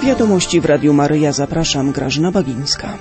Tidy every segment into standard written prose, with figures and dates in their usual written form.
Wiadomości w Radiu Maryja. Zapraszam, Grażyna Bagińska.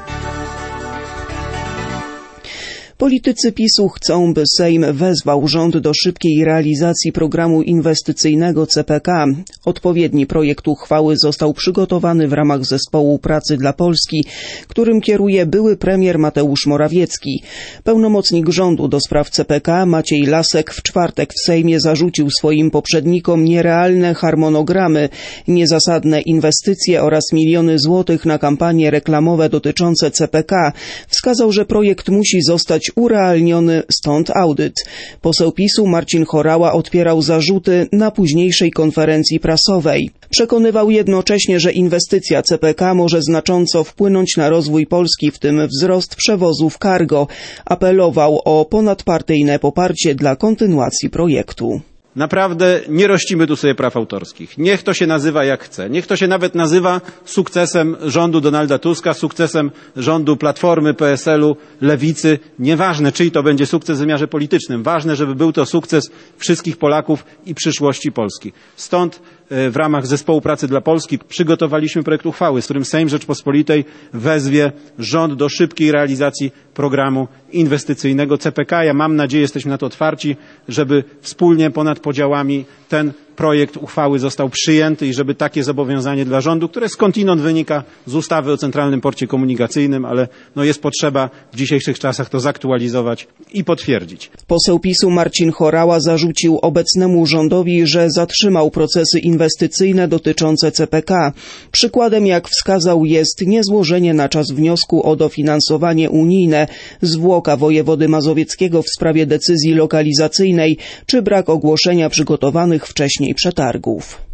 Politycy PiS-u chcą, by Sejm wezwał rząd do szybkiej realizacji programu inwestycyjnego CPK. Odpowiedni projekt uchwały został przygotowany w ramach Zespołu Pracy dla Polski, którym kieruje były premier Mateusz Morawiecki. Pełnomocnik rządu do spraw CPK Maciej Lasek w czwartek w Sejmie zarzucił swoim poprzednikom nierealne harmonogramy, niezasadne inwestycje oraz miliony złotych na kampanie reklamowe dotyczące CPK. Wskazał, że projekt musi zostać urealniony, stąd audyt. Poseł PiS-u Marcin Horała odpierał zarzuty na późniejszej konferencji prasowej. Przekonywał jednocześnie, że inwestycja CPK może znacząco wpłynąć na rozwój Polski, w tym wzrost przewozów cargo. Apelował o ponadpartyjne poparcie dla kontynuacji projektu. Naprawdę nie rościmy tu sobie praw autorskich. Niech to się nazywa jak chce. Niech to się nawet nazywa sukcesem rządu Donalda Tuska, sukcesem rządu Platformy, PSL-u, Lewicy. Nieważne, czyj to będzie sukces w wymiarze politycznym. Ważne, żeby był to sukces wszystkich Polaków i przyszłości Polski. Stąd w ramach Zespołu Pracy dla Polski przygotowaliśmy projekt uchwały, z którym Sejm Rzeczpospolitej wezwie rząd do szybkiej realizacji programu inwestycyjnego CPK. Ja mam nadzieję, jesteśmy na to otwarci, żeby wspólnie ponad podziałami ten projekt uchwały został przyjęty i żeby takie zobowiązanie dla rządu, które skądinąd wynika z ustawy o Centralnym Porcie Komunikacyjnym, ale jest potrzeba w dzisiejszych czasach to zaktualizować i potwierdzić. Poseł PiS-u Marcin Horała zarzucił obecnemu rządowi, że zatrzymał procesy inwestycyjne dotyczące CPK. Przykładem, jak wskazał, jest niezłożenie na czas wniosku o dofinansowanie unijne, zwłoka wojewody mazowieckiego w sprawie decyzji lokalizacyjnej, czy brak ogłoszenia przygotowanych wcześniej przetargów.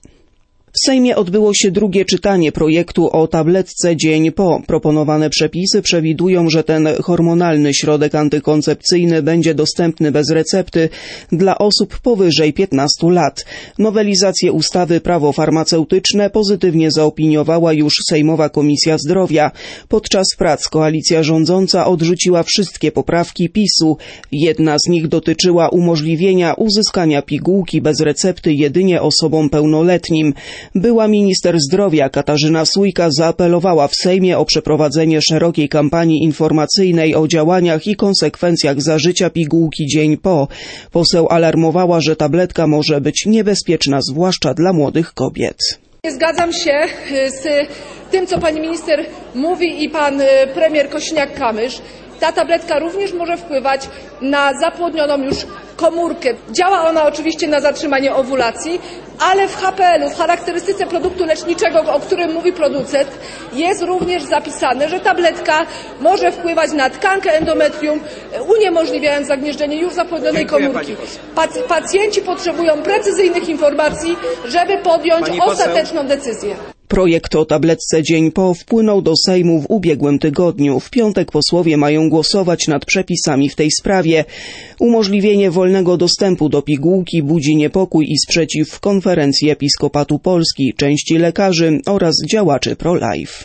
W Sejmie odbyło się drugie czytanie projektu o tabletce Dzień Po. Proponowane przepisy przewidują, że ten hormonalny środek antykoncepcyjny będzie dostępny bez recepty dla osób powyżej 15 lat. Nowelizację ustawy Prawo farmaceutyczne pozytywnie zaopiniowała już Sejmowa Komisja Zdrowia. Podczas prac koalicja rządząca odrzuciła wszystkie poprawki PiS-u. Jedna z nich dotyczyła umożliwienia uzyskania pigułki bez recepty jedynie osobom pełnoletnim. Była minister zdrowia Katarzyna Sójka zaapelowała w Sejmie o przeprowadzenie szerokiej kampanii informacyjnej o działaniach i konsekwencjach zażycia pigułki Dzień Po. Poseł alarmowała, że tabletka może być niebezpieczna, zwłaszcza dla młodych kobiet. Nie zgadzam się z tym, co pani minister mówi i pan premier Kosiniak-Kamysz. Ta tabletka również może wpływać na zapłodnioną już komórkę. Działa ona oczywiście na zatrzymanie owulacji, ale w HPL-u, w charakterystyce produktu leczniczego, o którym mówi producent, jest również zapisane, że tabletka może wpływać na tkankę endometrium, uniemożliwiając zagnieżdżenie już zapłodnionej komórki. Pacjenci potrzebują precyzyjnych informacji, żeby podjąć ostateczną decyzję. Projekt o tabletce Dzień Po wpłynął do Sejmu w ubiegłym tygodniu. W piątek posłowie mają głosować nad przepisami w tej sprawie. Umożliwienie wolnego dostępu do pigułki budzi niepokój i sprzeciw w Konferencji Episkopatu Polski, części lekarzy oraz działaczy pro-life.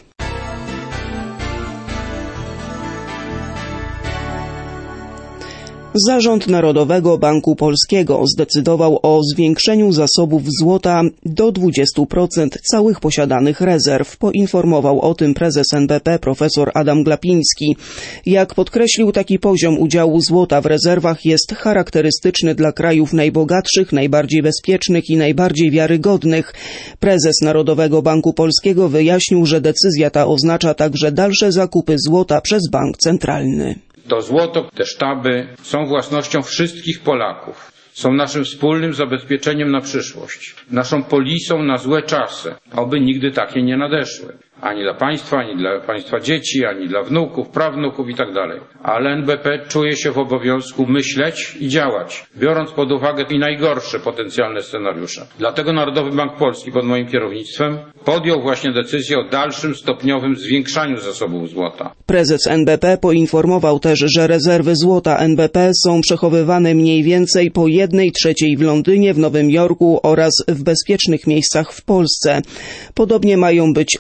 Zarząd Narodowego Banku Polskiego zdecydował o zwiększeniu zasobów złota do 20% całych posiadanych rezerw. Poinformował o tym prezes NBP profesor Adam Glapiński. Jak podkreślił, taki poziom udziału złota w rezerwach jest charakterystyczny dla krajów najbogatszych, najbardziej bezpiecznych i najbardziej wiarygodnych. Prezes Narodowego Banku Polskiego wyjaśnił, że decyzja ta oznacza także dalsze zakupy złota przez Bank Centralny. To złoto, te sztaby są własnością wszystkich Polaków. Są naszym wspólnym zabezpieczeniem na przyszłość. Naszą polisą na złe czasy. Oby nigdy takie nie nadeszły. Ani dla państwa, ani dla państwa dzieci, ani dla wnuków, prawnuków i tak dalej. Ale NBP czuje się w obowiązku myśleć i działać, biorąc pod uwagę i najgorsze potencjalne scenariusze. Dlatego Narodowy Bank Polski pod moim kierownictwem podjął właśnie decyzję o dalszym stopniowym zwiększaniu zasobów złota. Prezes NBP poinformował też, że rezerwy złota NBP są przechowywane mniej więcej po 1/3 w Londynie, w Nowym Jorku oraz w bezpiecznych miejscach w Polsce. Podobnie mają być rozmieszczone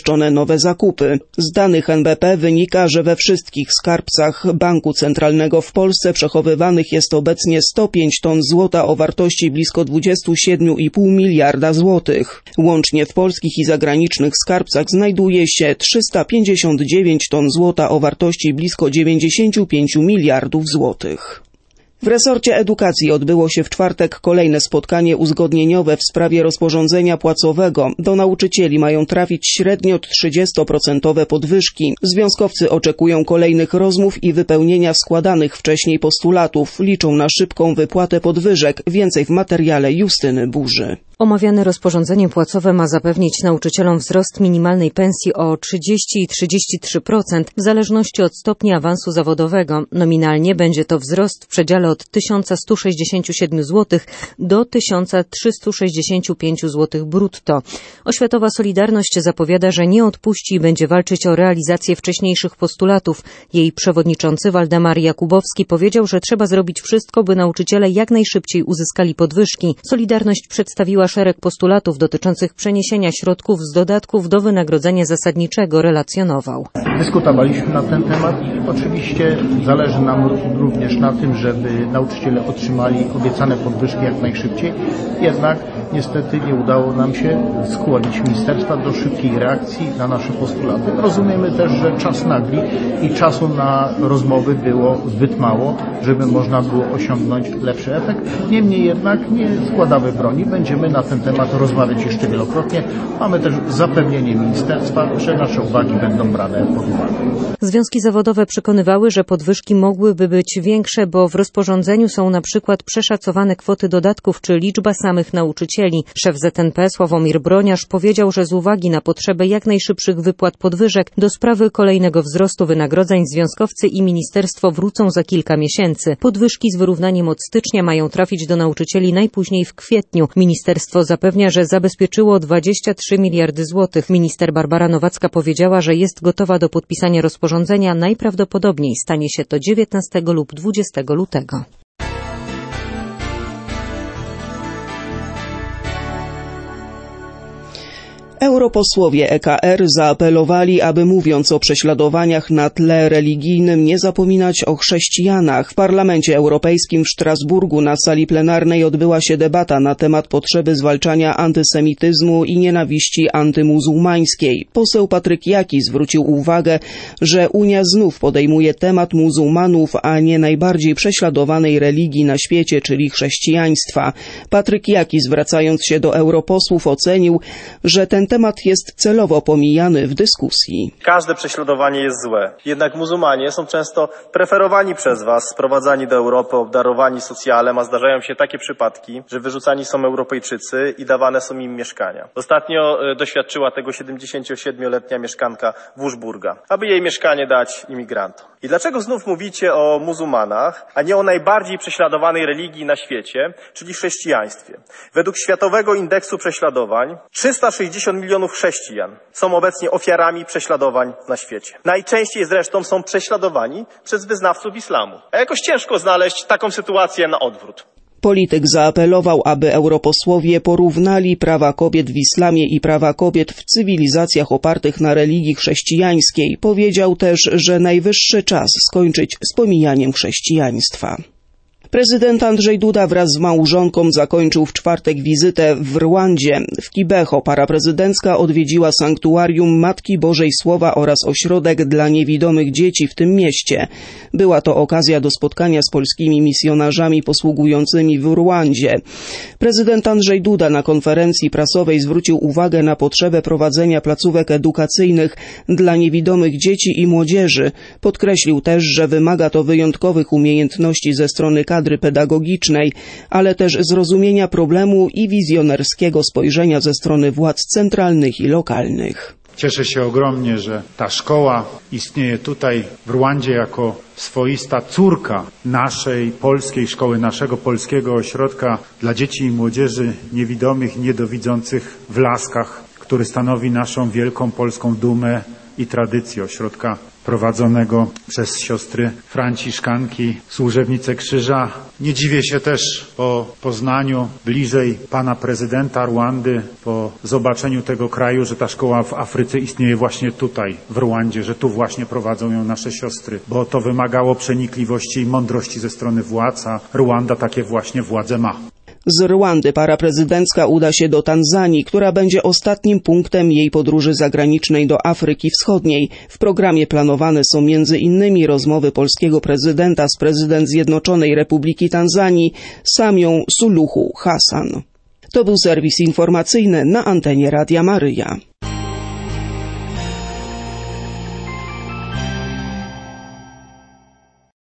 zabezpieczone nowe zakupy. Z danych NBP wynika, że we wszystkich skarbcach Banku Centralnego w Polsce przechowywanych jest obecnie 105 ton złota o wartości blisko 27,5 miliarda złotych. Łącznie w polskich i zagranicznych skarbcach znajduje się 359 ton złota o wartości blisko 95 miliardów złotych. W resorcie edukacji odbyło się w czwartek kolejne spotkanie uzgodnieniowe w sprawie rozporządzenia płacowego. Do nauczycieli mają trafić średnio 30% podwyżki. Związkowcy oczekują kolejnych rozmów i wypełnienia składanych wcześniej postulatów. Liczą na szybką wypłatę podwyżek. Więcej w materiale Justyny Burzy. Omawiane rozporządzenie płacowe ma zapewnić nauczycielom wzrost minimalnej pensji o 30 i 33% w zależności od stopnia awansu zawodowego. Nominalnie będzie to wzrost w przedziale od 1167 zł do 1365 zł brutto. Oświatowa Solidarność zapowiada, że nie odpuści i będzie walczyć o realizację wcześniejszych postulatów. Jej przewodniczący Waldemar Jakubowski powiedział, że trzeba zrobić wszystko, by nauczyciele jak najszybciej uzyskali podwyżki. Solidarność przedstawiła szereg postulatów dotyczących przeniesienia środków z dodatków do wynagrodzenia zasadniczego, relacjonował. Dyskutowaliśmy na ten temat i oczywiście zależy nam również na tym, żeby nauczyciele otrzymali obiecane podwyżki jak najszybciej. Jednak niestety nie udało nam się skłonić ministerstwa do szybkiej reakcji na nasze postulaty. Rozumiemy też, że czas nagli i czasu na rozmowy było zbyt mało, żeby można było osiągnąć lepszy efekt. Niemniej jednak nie składamy broni. Będziemy na ten temat rozmawiać jeszcze wielokrotnie. Mamy też zapewnienie ministerstwa, że nasze uwagi będą brane pod uwagę. Związki zawodowe przekonywały, że podwyżki mogłyby być większe, bo w rozporządzeniu są na przykład przeszacowane kwoty dodatków czy liczba samych nauczycieli. Szef ZNP Sławomir Broniarz powiedział, że z uwagi na potrzebę jak najszybszych wypłat podwyżek do sprawy kolejnego wzrostu wynagrodzeń związkowcy i ministerstwo wrócą za kilka miesięcy. Podwyżki z wyrównaniem od stycznia mają trafić do nauczycieli najpóźniej w kwietniu. Ministerstwo zapewnia, że zabezpieczyło 23 miliardy złotych. Minister Barbara Nowacka powiedziała, że jest gotowa do podpisania rozporządzenia. Najprawdopodobniej stanie się to 19 lub 20 lutego. Europosłowie EKR zaapelowali, aby mówiąc o prześladowaniach na tle religijnym nie zapominać o chrześcijanach. W Parlamencie Europejskim w Strasburgu na sali plenarnej odbyła się debata na temat potrzeby zwalczania antysemityzmu i nienawiści antymuzułmańskiej. Poseł Patryk Jaki zwrócił uwagę, że Unia znów podejmuje temat muzułmanów, a nie najbardziej prześladowanej religii na świecie, czyli chrześcijaństwa. Patryk Jaki, zwracając się do europosłów, ocenił, że ten temat jest celowo pomijany w dyskusji. Każde prześladowanie jest złe. Jednak muzułmanie są często preferowani przez was, sprowadzani do Europy, obdarowani socjalem, a zdarzają się takie przypadki, że wyrzucani są Europejczycy i dawane są im mieszkania. Ostatnio doświadczyła tego 77-letnia mieszkanka Wurzburga, aby jej mieszkanie dać imigrantom. I dlaczego znów mówicie o muzułmanach, a nie o najbardziej prześladowanej religii na świecie, czyli chrześcijaństwie? Według Światowego Indeksu Prześladowań 360 milionów chrześcijan są obecnie ofiarami prześladowań na świecie. Najczęściej zresztą są prześladowani przez wyznawców islamu. A jakoś ciężko znaleźć taką sytuację na odwrót. Polityk zaapelował, aby europosłowie porównali prawa kobiet w islamie i prawa kobiet w cywilizacjach opartych na religii chrześcijańskiej. Powiedział też, że najwyższy czas skończyć z pomijaniem chrześcijaństwa. Prezydent Andrzej Duda wraz z małżonką zakończył w czwartek wizytę w Rwandzie. W Kibeho para prezydencka odwiedziła sanktuarium Matki Bożej Słowa oraz ośrodek dla niewidomych dzieci w tym mieście. Była to okazja do spotkania z polskimi misjonarzami posługującymi w Rwandzie. Prezydent Andrzej Duda na konferencji prasowej zwrócił uwagę na potrzebę prowadzenia placówek edukacyjnych dla niewidomych dzieci i młodzieży. Podkreślił też, że wymaga to wyjątkowych umiejętności ze strony kadry pedagogicznej, ale też zrozumienia problemu i wizjonerskiego spojrzenia ze strony władz centralnych i lokalnych. Cieszę się ogromnie, że ta szkoła istnieje tutaj w Rwandzie jako swoista córka naszej polskiej szkoły, naszego polskiego ośrodka dla dzieci i młodzieży niewidomych, niedowidzących w Laskach, który stanowi naszą wielką polską dumę i tradycję ośrodka prowadzonego przez siostry franciszkanki, służebnice krzyża. Nie dziwię się też po poznaniu bliżej pana prezydenta Rwandy, po zobaczeniu tego kraju, że ta szkoła w Afryce istnieje właśnie tutaj, w Rwandzie, że tu właśnie prowadzą ją nasze siostry, bo to wymagało przenikliwości i mądrości ze strony władz, a Rwanda takie właśnie władze ma. Z Rwandy para prezydencka uda się do Tanzanii, która będzie ostatnim punktem jej podróży zagranicznej do Afryki Wschodniej. W programie planowane są m.in. rozmowy polskiego prezydenta z prezydent Zjednoczonej Republiki Tanzanii Samią Suluhu Hassan. To był serwis informacyjny na antenie Radia Maryja.